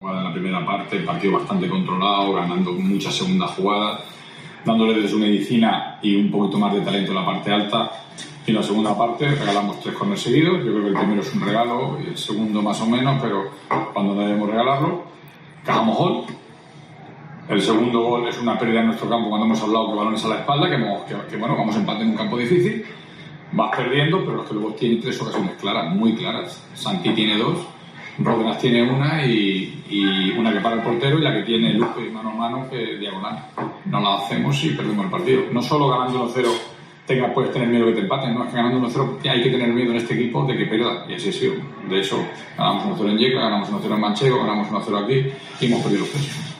En la primera parte, el partido bastante controlado, ganando muchas segundas jugadas, dándole de su medicina y un poquito más de talento en la parte alta. Y en la segunda parte regalamos 3 corners seguidos. Yo creo que el primero es un regalo y el segundo más o menos, pero cuando no debemos regalarlo, cagamos gol. El segundo gol es una pérdida en nuestro campo cuando hemos hablado que balones a la espalda, que bueno, vamos a empate en un campo difícil. Vas perdiendo, pero los que luego tienen 3 ocasiones claras, muy claras. Santi tiene 2. Ródenas tiene una y una que para el portero y la que tiene Lupe mano a mano que es diagonal. No la hacemos y perdemos el partido. No solo ganando 1-0 puedes tener miedo que te empaten, no, es que ganando 1-0 hay que tener miedo en este equipo de que pierda, y así ha sido. De hecho, ganamos 1-0 en Lleida, ganamos 1-0 en Manchego, ganamos 1-0 aquí y hemos perdido los 3.